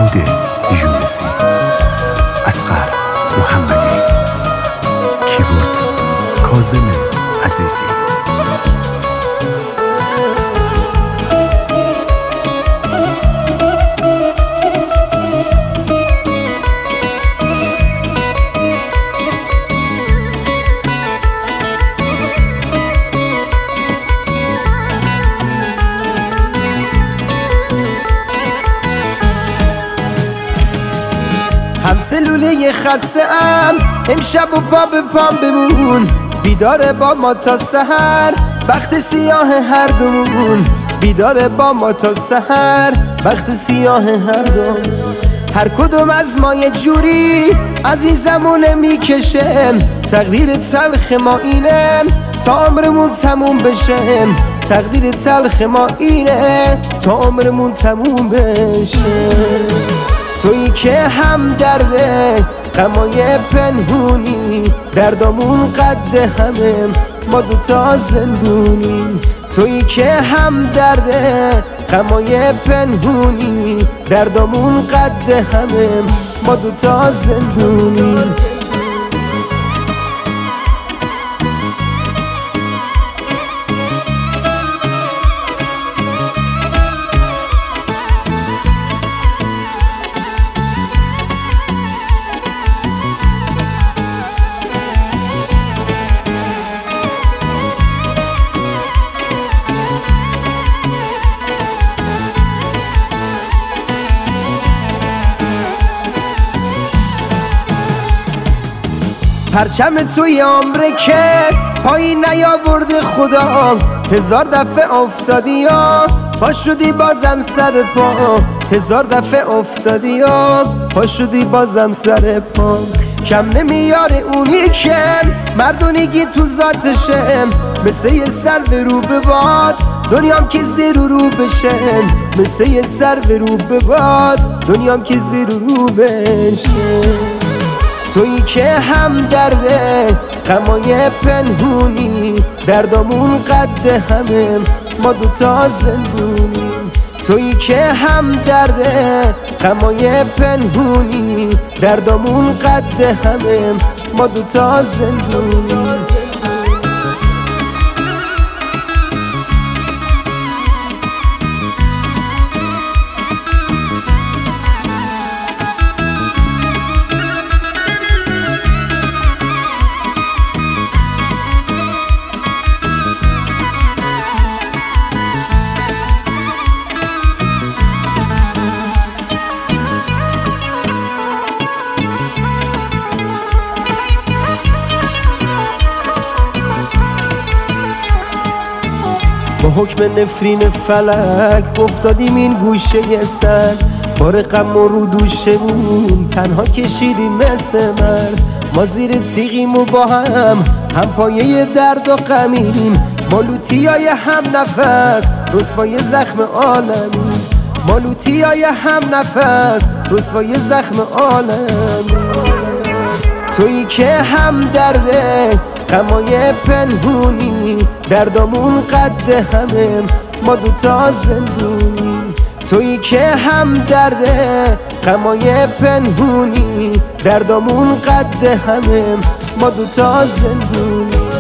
محمود یونسی، اصغر محمدی، کیبورد کاظم عزیزی. هم سلوله خسته ام امشب و پا به پام بمون، بیدار با ما تا سحر بخت سیاه هر دومون، بیدار با ما تا سحر بخت سیاه هر دومون. هر کدوم از ما یه جوری از این زمونه میکشم، تقدیر تلخ ما اینه تا عمرمون تموم بشه، تقدیر تلخ ما اینه تا عمرمون تموم بشه. تویی که هم درده غمای پنهونی، دردامون قد همه ما دوتا زندونی. تویی که هم درده غمای پنهونی، دردامون قد همه ما دوتا زندونی. پرچم توی آمریکه پایین نیاورده خدا، هزار دفعه افتادی یا پا شدی بازم سر پا، هزار دفعه افتادی یا پا شدی بازم سر پا. کم نمیاره اونی که مردونگی تو ذاتشه، مثل یه سر به رو به باد دنیام که زیر و رو بشه، مثل یه سر به رو به باد دنیام که زیر و رو بشه. تویی که هم درده غمای پنهونی، دردامون قد همه ما دوتا زندونی. تویی که هم درده غمای پنهونی، دردامون قد همه ما دوتا زندونی. با حکم نفرین فلک افتادیم این گوشه سر، بار غم و رو دوشمون تنها کشیدیم مثل مرد. ما زیر تیغیم و با هم پایه درد و غمیم، ما لوتیای هم نفس رسوای زخم عالمیم، ما لوتیای هم نفس رسوای زخم عالمیم. تویی که هم درده غمای پنهونی، دردامون قد همه ما دوتا زندونی. تویی که هم درده غمای پنهونی، دردامون قد همه ما دوتا زندونی.